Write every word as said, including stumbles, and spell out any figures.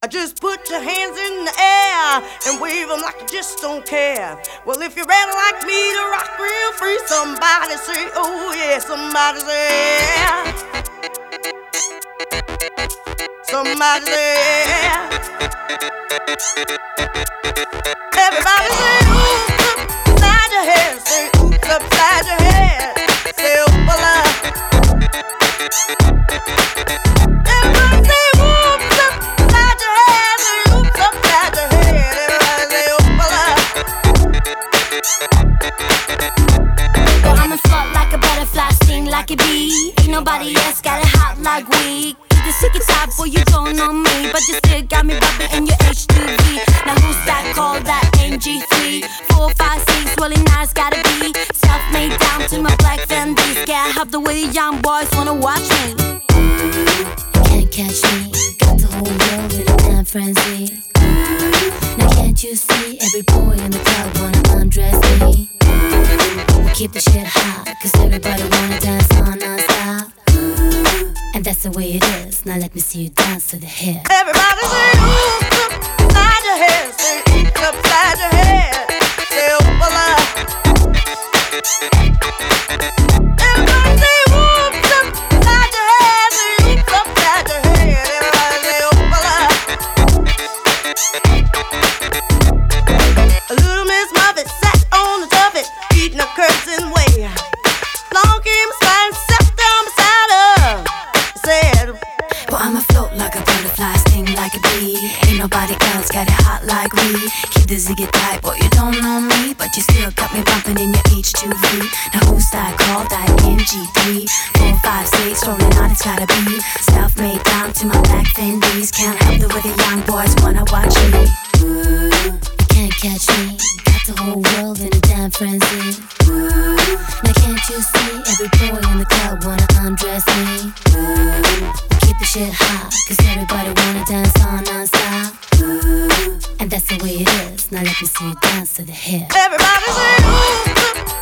just put your hands in the air and wave them like you just don't care. Well, if you're ready like me to rock real free, somebody say, oh yeah, somebody say yeah. Somebody say yeah. Everybody say oops upside your head, say oops upside your head, say oopala. Everybody say oops upside your head, say oops upside your head, everybody say oopala. Well, I'ma float like a butterfly, sting like a bee. Ain't nobody else got it hot like we. The secret side, boy, you don't know me, but you still got me bumping in your H two V. Now who's that called that M G three? Four, five, six, really nice, gotta be self-made down to my black Fendi. Can't help the way the young boys wanna watch me. You can't catch me, got the whole world in a damn frenzy. Now can't you see every boy in the club wanna undress me? We keep the shit hot, cause everybody wanna dance on non-stop. And that's the way it is. Now let me see you dance to the hit. Everybody say oops upside your head, say oops upside your head, say oopala. Everybody say oops upside your head, say oops upside your head, everybody say oopala. A little Miss Muffet sat on the tuffet, eating a cursing way. Long came a spider, sat down beside her. Well, I'ma float like a butterfly, sting like a bee. Ain't nobody else got it hot like we. Keep the ziggy tight, boy, you don't know me, but you still got me bumping in your H two V. Now who's that called that M G three? Four, five, six, rolling on, it's gotta be self-made down to my black Fendi's. Can't help the way the young boys wanna watch me. Ooh, you can't catch me, got the whole world in a damn frenzy. Ooh, now can't you see every boy in the club wanna undress me? Ooh, keep the shit hot, cause everybody wanna dance on non-stop. Ooh, and that's the way it is. Now let me see you dance to the hit. Everybody say oops